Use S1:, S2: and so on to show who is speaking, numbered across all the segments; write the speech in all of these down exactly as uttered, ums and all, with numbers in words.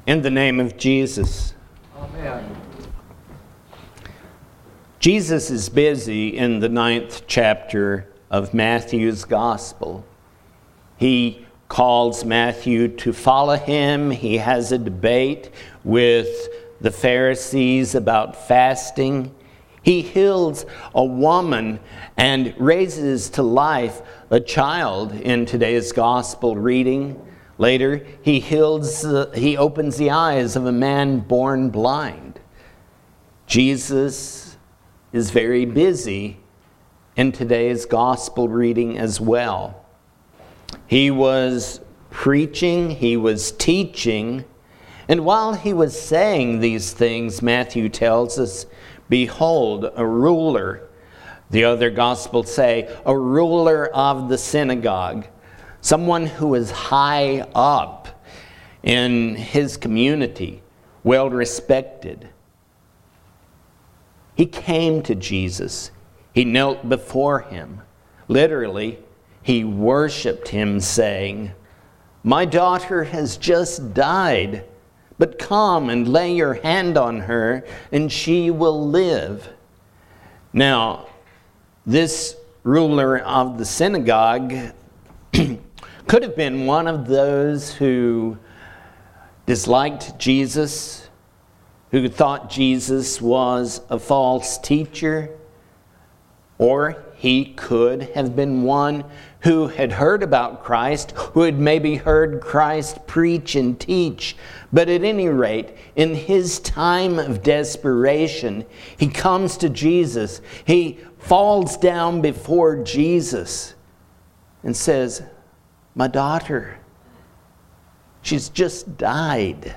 S1: In the name of Jesus.
S2: Amen.
S1: Jesus is busy in the ninth chapter of Matthew's Gospel. He calls Matthew to follow him. He has a debate with the Pharisees about fasting. He heals a woman and raises to life a child in today's Gospel reading. Later, he heals, uh, he opens the eyes of a man born blind. Jesus is very busy in today's Gospel reading as well. He was preaching, he was teaching, and while he was saying these things, Matthew tells us, behold, a ruler. The other Gospels say, a ruler of the synagogue. Someone who is high up in his community, well respected. He came to Jesus. He knelt before him. Literally, he worshiped him, saying, "My daughter has just died, but come and lay your hand on her, and she will live." Now, this ruler of the synagogue could have been one of those who disliked Jesus, who thought Jesus was a false teacher, or he could have been one who had heard about Christ, who had maybe heard Christ preach and teach. But at any rate, in his time of desperation, he comes to Jesus. He falls down before Jesus and says, "My daughter, she's just died.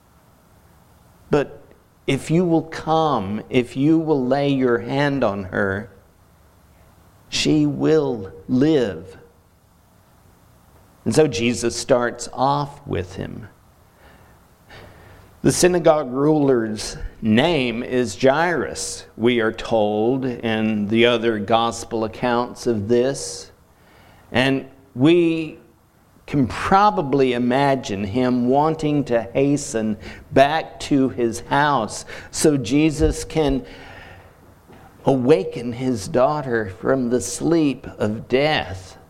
S1: But if you will come, if you will lay your hand on her, she will live." And so Jesus starts off with him. The synagogue ruler's name is Jairus, we are told in the other gospel accounts of this. And we can probably imagine him wanting to hasten back to his house so Jesus can awaken his daughter from the sleep of death.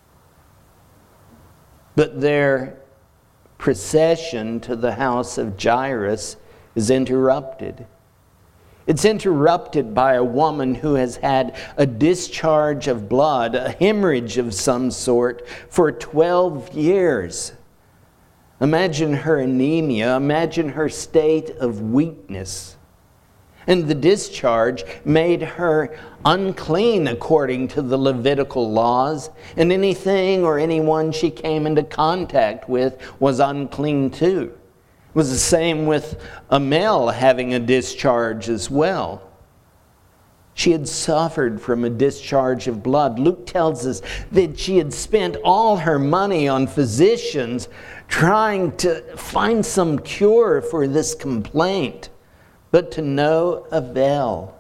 S1: But their procession to the house of Jairus is interrupted. It's interrupted by a woman who has had a discharge of blood, a hemorrhage of some sort, for twelve years. Imagine her anemia, imagine her state of weakness. And the discharge made her unclean according to the Levitical laws, and anything or anyone she came into contact with was unclean too. It was the same with a male having a discharge as well. She had suffered from a discharge of blood. Luke tells us that she had spent all her money on physicians trying to find some cure for this complaint, but to no avail.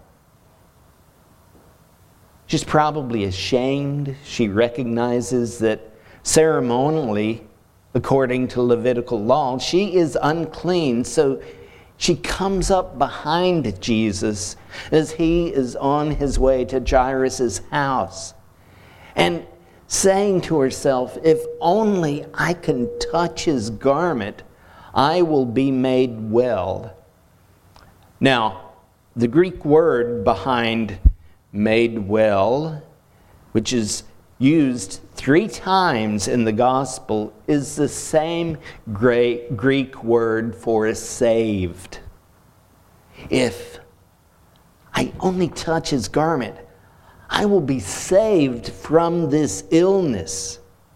S1: She's probably ashamed. She recognizes that ceremonially, according to Levitical law, she is unclean. So she comes up behind Jesus as he is on his way to Jairus' house and saying to herself, "If only I can touch his garment, I will be made well." Now, the Greek word behind made well, which is used three times in the gospel, is the same great Greek word for saved. If I only touch his garment, I will be saved from this illness.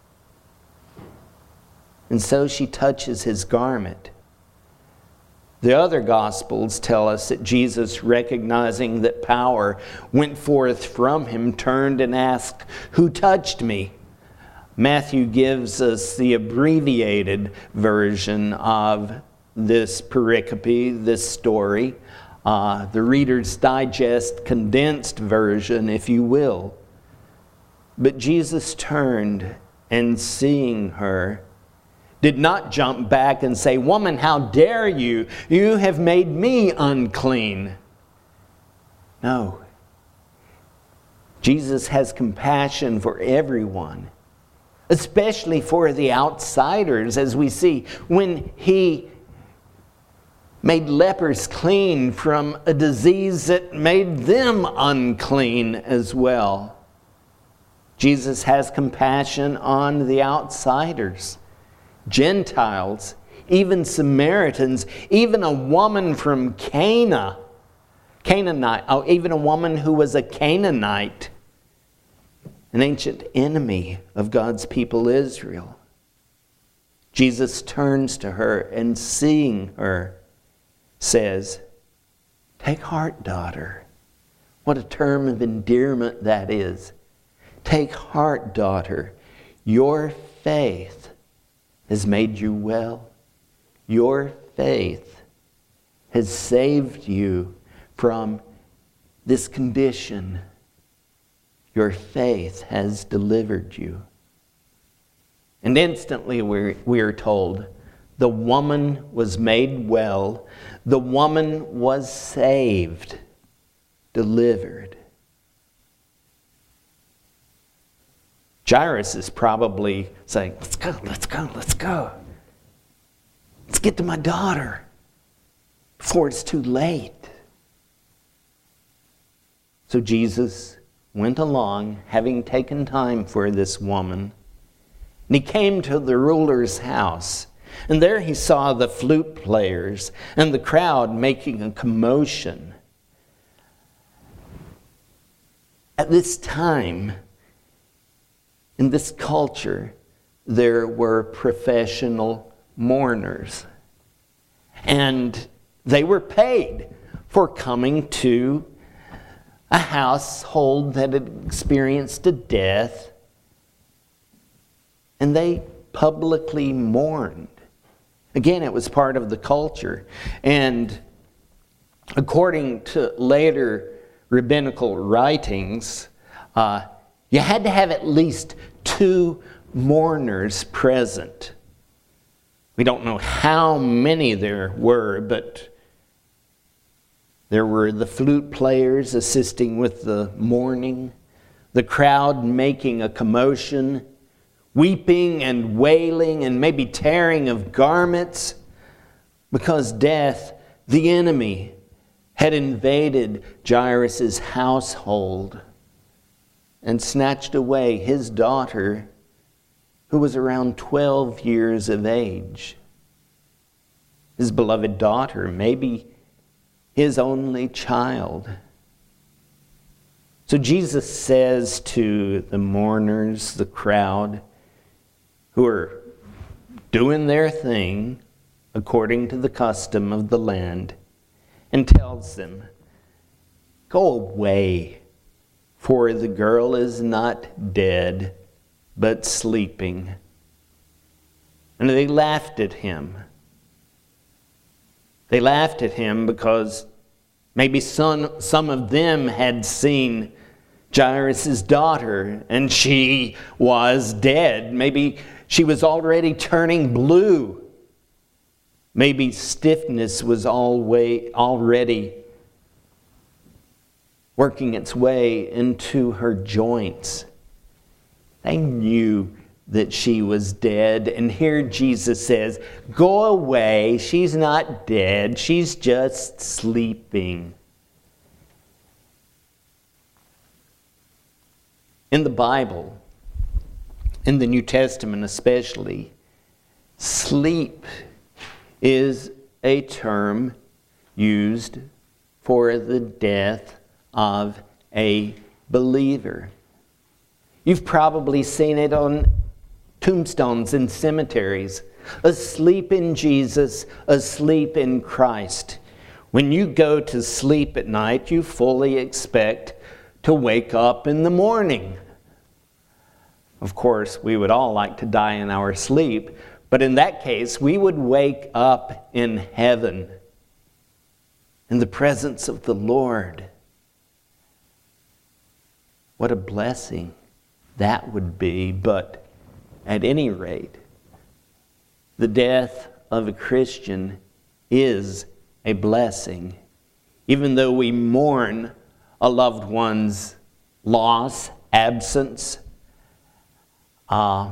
S1: And so she touches his garment. The other Gospels tell us that Jesus, recognizing that power went forth from him, turned and asked, "Who touched me?" Matthew gives us the abbreviated version of this pericope, this story, uh, the Reader's Digest condensed version, if you will. But Jesus turned and seeing her, did not jump back and say, "Woman, how dare you? You have made me unclean." No. Jesus has compassion for everyone, especially for the outsiders, as we see when he made lepers clean from a disease that made them unclean as well. Jesus has compassion on the outsiders, Gentiles, even Samaritans, even a woman from Cana, Canaanite, oh, even a woman who was a Canaanite, an ancient enemy of God's people Israel. Jesus turns to her and, seeing her, says, "Take heart, daughter." What a term of endearment that is. Take heart, daughter. Your faith has made you well. Your faith has saved you from this condition. Your faith has delivered you. And instantly we're, we are told, the woman was made well. The woman was saved, delivered. Jairus is probably saying, "Let's go, let's go, let's go. Let's get to my daughter before it's too late." So Jesus went along, having taken time for this woman, and he came to the ruler's house. And there he saw the flute players and the crowd making a commotion. At this time, in this culture, there were professional mourners. And they were paid for coming to a household that had experienced a death. And they publicly mourned. Again, it was part of the culture. And according to later rabbinical writings, uh, you had to have at least two mourners present. We don't know how many there were, but there were the flute players assisting with the mourning, the crowd making a commotion, weeping and wailing and maybe tearing of garments, because death, the enemy, had invaded Jairus' household and snatched away his daughter, who was around twelve years of age. His beloved daughter, maybe his only child. So Jesus says to the mourners, the crowd, who are doing their thing according to the custom of the land, and tells them, "Go away, for the girl is not dead, but sleeping." And they laughed at him. They laughed at him because maybe some, some of them had seen Jairus' daughter, and she was dead. Maybe she was already turning blue. Maybe stiffness was always, already working its way into her joints. They knew that she was dead. And here Jesus says, "Go away. She's not dead. She's just sleeping." In the Bible, in the New Testament especially, sleep is a term used for the death of a believer. You've probably seen it on tombstones in cemeteries. Asleep in Jesus, asleep in Christ. When you go to sleep at night, you fully expect to wake up in the morning. Of course, we would all like to die in our sleep, but in that case, we would wake up in heaven, in the presence of the Lord. What a blessing that would be. But at any rate, the death of a Christian is a blessing. Even though we mourn a loved one's loss, absence. Uh,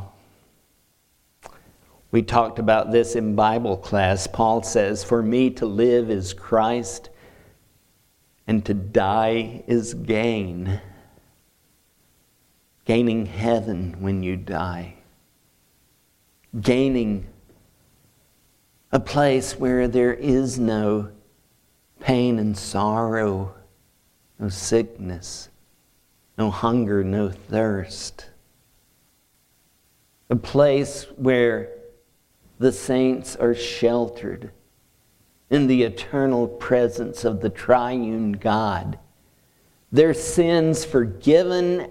S1: we talked about this in Bible class. Paul says, "For me to live is Christ, and to die is gain." Gaining heaven when you die. Gaining a place where there is no pain and sorrow, no sickness, no hunger, no thirst. A place where the saints are sheltered in the eternal presence of the triune God. Their sins forgiven.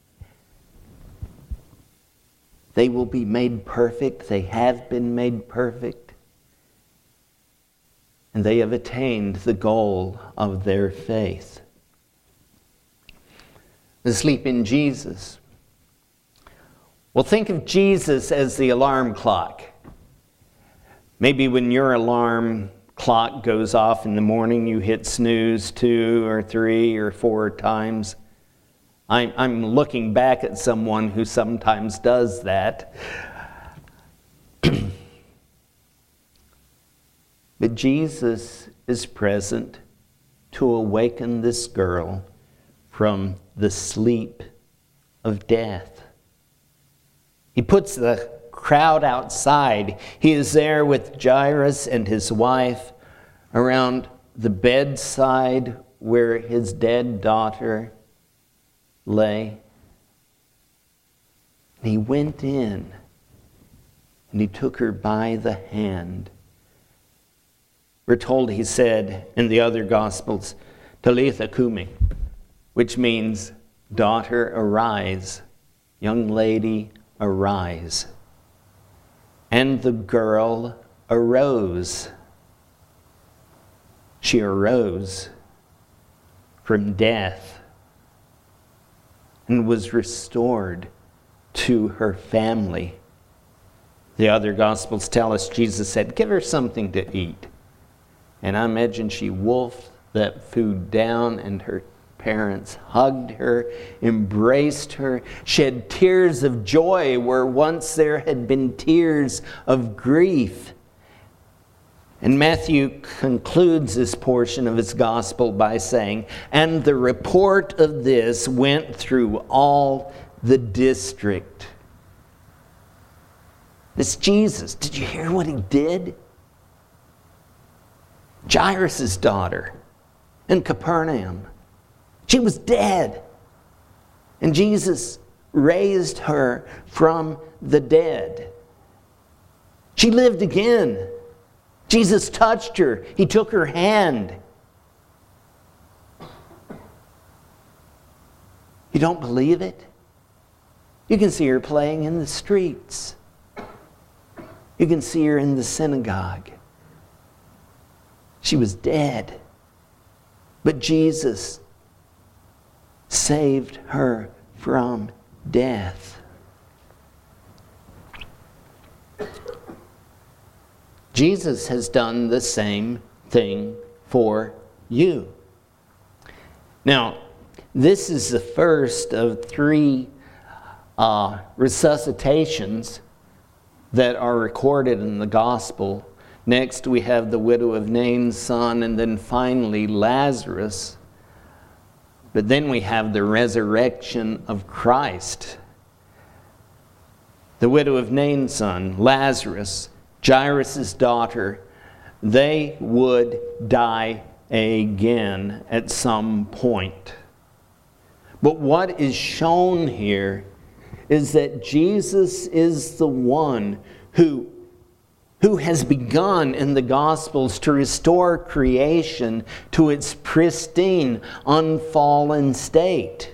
S1: They will be made perfect. They have been made perfect. And they have attained the goal of their faith. Asleep in Jesus. Well, think of Jesus as the alarm clock. Maybe when your alarm clock goes off in the morning, you hit snooze two or three or four times. I'm, I'm looking back at someone who sometimes does that. But Jesus is present to awaken this girl from the sleep of death. He puts the crowd outside. He is there with Jairus and his wife around the bedside where his dead daughter lay. And he went in and he took her by the hand. We're told he said in the other Gospels, Talitha Kumi, which means, daughter, arise. Young lady, arise. And the girl arose. She arose from death and was restored to her family. The other Gospels tell us Jesus said, give her something to eat. And I imagine she wolfed that food down, and her parents hugged her, embraced her, shed tears of joy where once there had been tears of grief. And Matthew concludes this portion of his gospel by saying, and the report of this went through all the district. This Jesus, did you hear what he did? Jairus' daughter in Capernaum. She was dead. And Jesus raised her from the dead. She lived again. Jesus touched her. He took her hand. You don't believe it? You can see her playing in the streets. You can see her in the synagogue. She was dead. But Jesus saved her from death. Jesus has done the same thing for you. Now, this is the first of three uh, resuscitations that are recorded in the gospel. Next, we have the widow of Nain's son, and then finally Lazarus. But then we have the resurrection of Christ. The widow of Nain's son, Lazarus, Jairus' daughter, they would die again at some point. But what is shown here is that Jesus is the one who who has begun in the Gospels to restore creation to its pristine, unfallen state.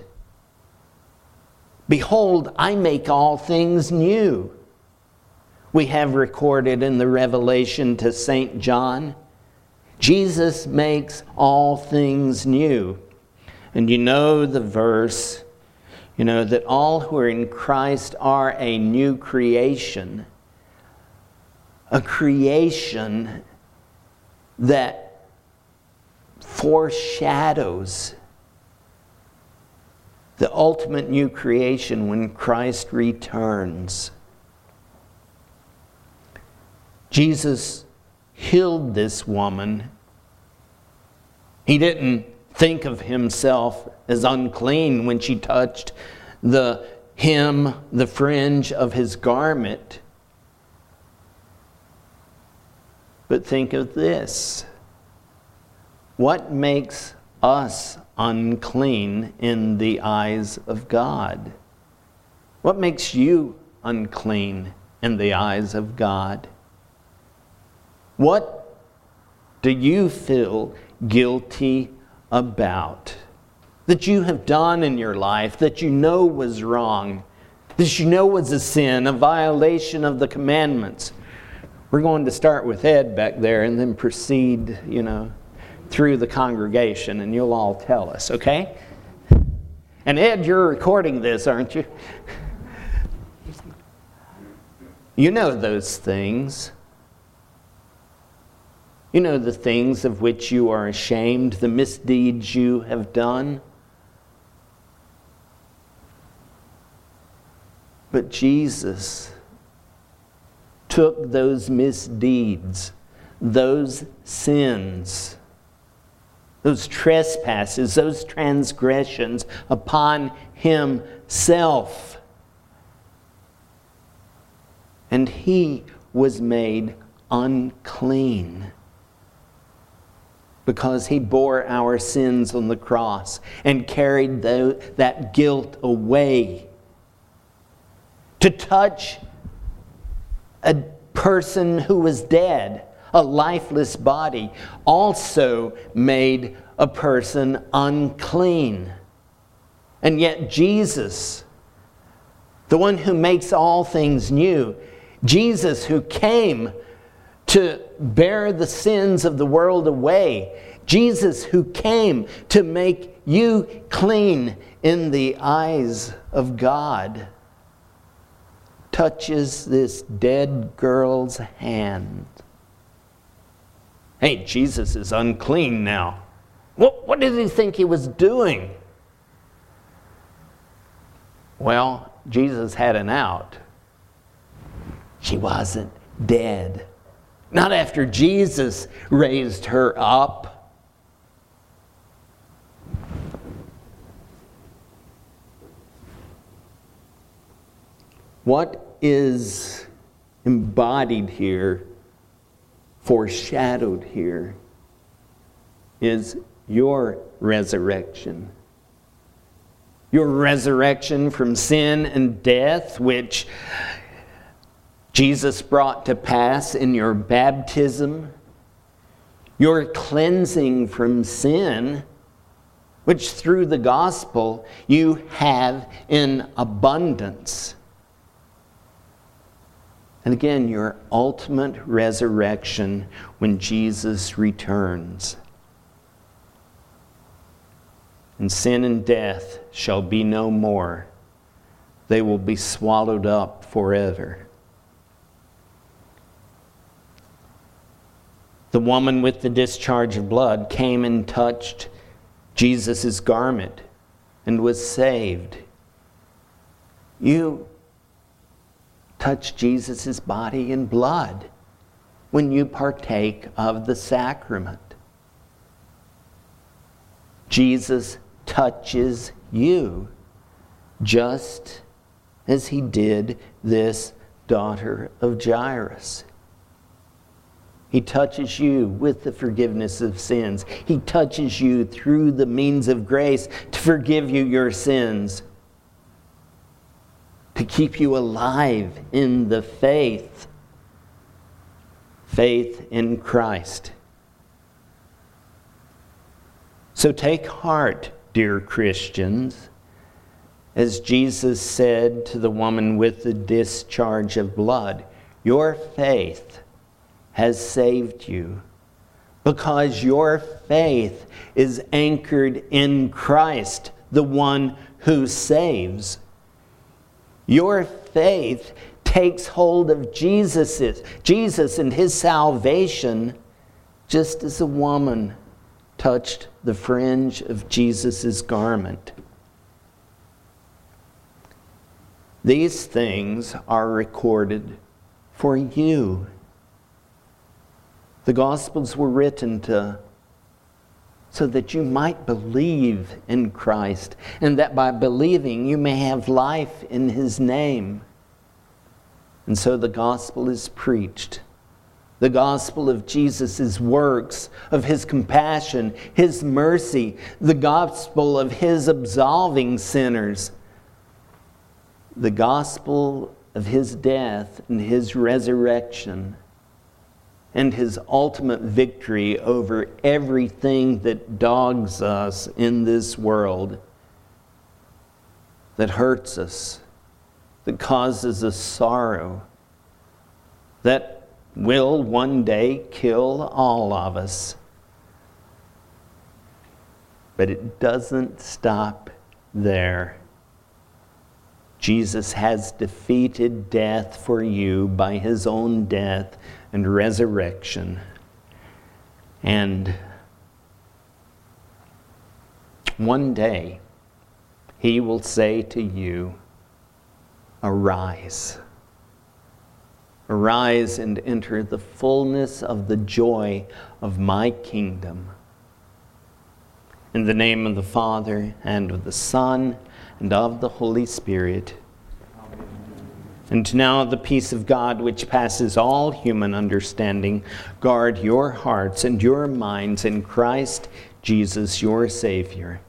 S1: Behold, I make all things new. We have recorded in the Revelation to Saint John, Jesus makes all things new. And you know the verse, you know, that all who are in Christ are a new creation. a creation that foreshadows the ultimate new creation when Christ returns. Jesus healed this woman. He didn't think of himself as unclean when she touched the hem, the fringe of his garment. But think of this. What makes us unclean in the eyes of God? What makes you unclean in the eyes of God? What do you feel guilty about that you have done in your life that you know was wrong, that you know was a sin, a violation of the commandments? We're going to start with Ed back there and then proceed, you know, through the congregation, and you'll all tell us, okay? And Ed, you're recording this, aren't you? You know those things. You know the things of which you are ashamed, the misdeeds you have done. But Jesus took those misdeeds, those sins, those trespasses, those transgressions upon himself. And he was made unclean because he bore our sins on the cross and carried the, that guilt away. To touch a person who was dead, a lifeless body, also made a person unclean. And yet Jesus, the one who makes all things new, Jesus who came to bear the sins of the world away, Jesus who came to make you clean in the eyes of God, touches this dead girl's hand. Hey, Jesus is unclean now. What, what did he think he was doing? Well, Jesus had an out. She wasn't dead. Not after Jesus raised her up. What is embodied here, foreshadowed here, is your resurrection. Your resurrection from sin and death, which Jesus brought to pass in your baptism. Your cleansing from sin, which through the gospel you have in abundance. And again, your ultimate resurrection when Jesus returns. And sin and death shall be no more. They will be swallowed up forever. The woman with the discharge of blood came and touched Jesus' garment and was saved. You touch Jesus' body and blood when you partake of the sacrament. Jesus touches you just as he did this daughter of Jairus. He touches you with the forgiveness of sins. He touches you through the means of grace to forgive you your sins, to keep you alive in the faith, faith in Christ. So take heart, dear Christians, as Jesus said to the woman with the discharge of blood, your faith has saved you, because your faith is anchored in Christ, the one who saves. Your faith takes hold of Jesus's, Jesus and his salvation, just as a woman touched the fringe of Jesus' garment. These things are recorded for you. The Gospels were written to so that you might believe in Christ, and that by believing you may have life in his name. And so the gospel is preached. The gospel of Jesus' works, of his compassion, his mercy, the gospel of his absolving sinners, the gospel of his death and his resurrection, and his ultimate victory over everything that dogs us in this world, that hurts us, that causes us sorrow, that will one day kill all of us. But it doesn't stop there. Jesus has defeated death for you by his own death and resurrection. And one day, he will say to you, arise. Arise and enter the fullness of the joy of my kingdom. In the name of the Father, and of the Son, and of the Holy Spirit. And now the peace of God, which passes all human understanding, guard your hearts and your minds in Christ Jesus, your Savior.